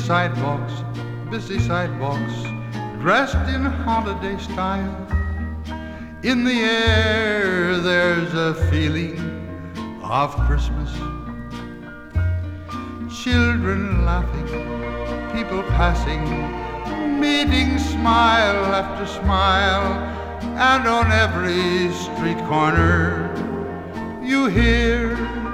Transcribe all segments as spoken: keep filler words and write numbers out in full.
sidewalks, busy sidewalks, dressed in holiday style. In the air there's a feeling of Christmas. Children laughing, people passing, meeting smile after smile, and on every street corner you hear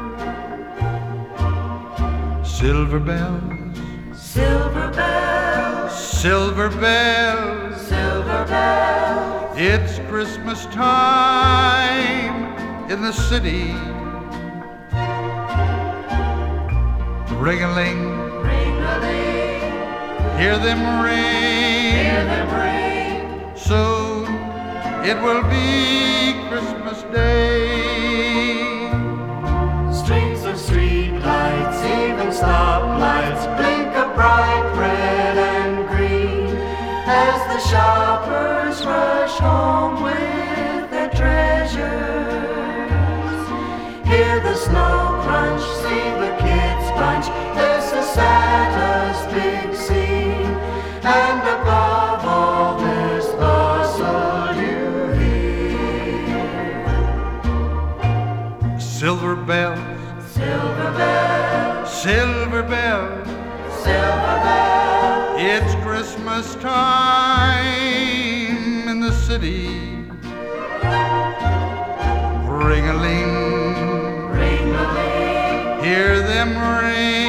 silver bells, silver bells, silver bells, silver bells. It's Christmas time in the city. Ring-a-ling, ring-a-ling, hear them ring, hear them ring. Soon it will be Christmas Day. Streets of street lights, even stoplights, blink a bright red and green as the shoppers rush home with their treasures. Hear the snow crunch, see the kids bunch. This is Santa's big scene, and above all this bustle you hear Silver bells, silver bells, silver bells, silver bells. it's Christmas time in the city. Ring-a-ling, Ring-a-ling, hear them ring.